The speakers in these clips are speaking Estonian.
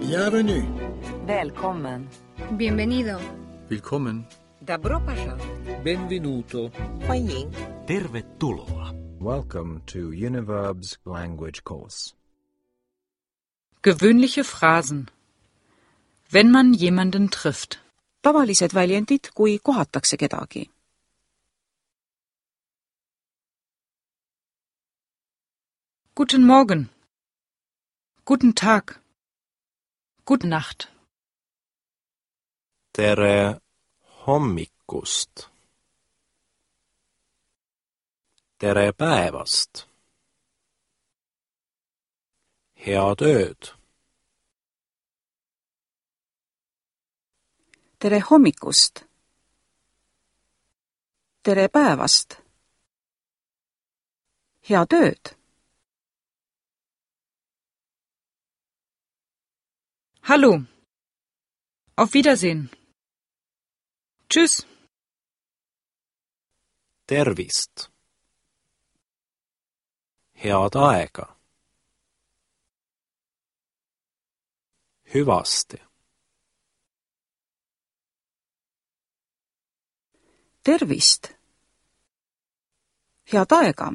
Bienvenue. Välkommen. Bienvenido. Willkommen. Добро пожаловать. Benvenuto. 欢迎. Tervetuloa. Welcome to Univerb's language course. Gewöhnliche Phrasen. Wenn man jemanden trifft. Tavalised väljendid, kui kohatakse kedagi. Guten Morgen. Guten Tag. Gute Nacht. Tere hommikust. Tere päevast. Head ööd. Tere hommikust. Tere päevast. Head ööd. Hallo. Auf Wiedersehen. Tschüss. Tervist. Head aega. Hüvasti. Tervist. Head aega.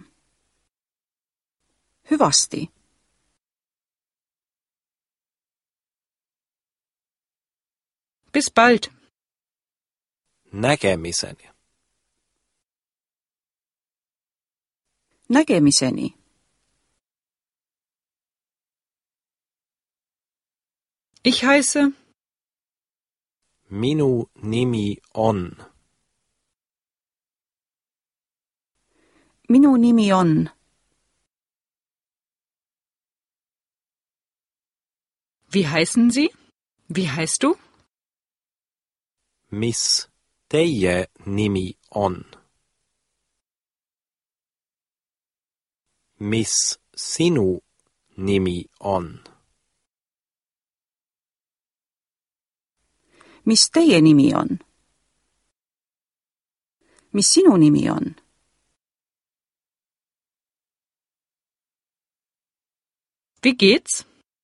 Hüvasti. Bis bald. Nägemiseni. Nägemiseni. Ich heiße. Minu nimi on. Minu nimi on. Wie heißen Sie? Wie heißt du? Mis teie nimi on? Mis sinu nimi on? Mis teie nimi on? Mis sinu nimi on? Wie geht's?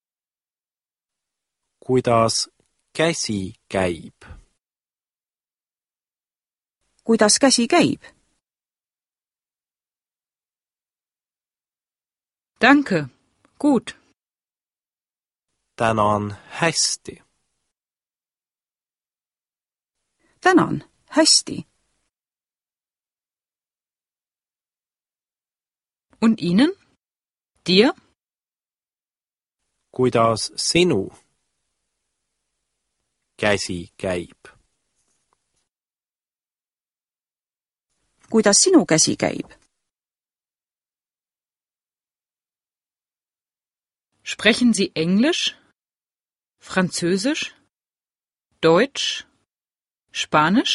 Kuidas käsi käib? Kuidas käsi käib? Danke. Gut. Tänan hästi. Tänan. Hästi. Und Ihnen? Dir? Kuidas sinu käsi käib? Kuidas sinu käsi käib? Sprechen Sie Englisch? Französisch? Deutsch? Spanisch?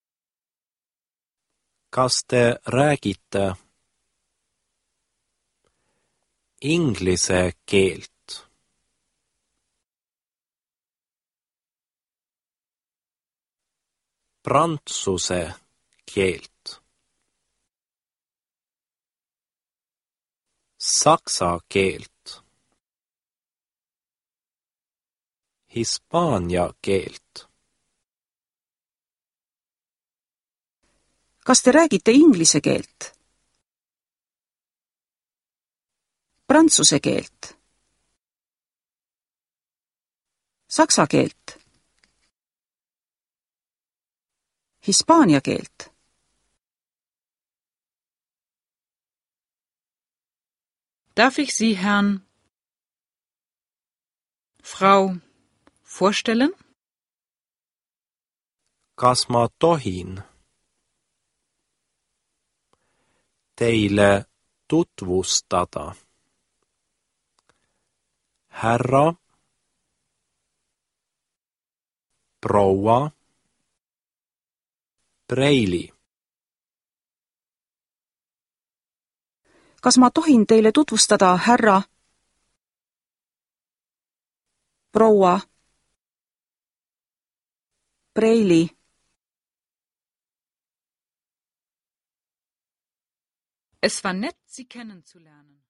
Kas te räägite inglise keelt? Prantsuse keelt? Saksa keelt? Hispaania keelt? Kas te räägite inglise keelt? Prantsuse keelt? Saksa keelt? Hispaania keelt? Darf ich Sie, Herrn, Frau, vorstellen? Kas ma tohin teile tutvustada härra, proua Preili? Kas ma tohin teile tutvustada härra, proua Preili? Es war nett, Sie kennenzulernen.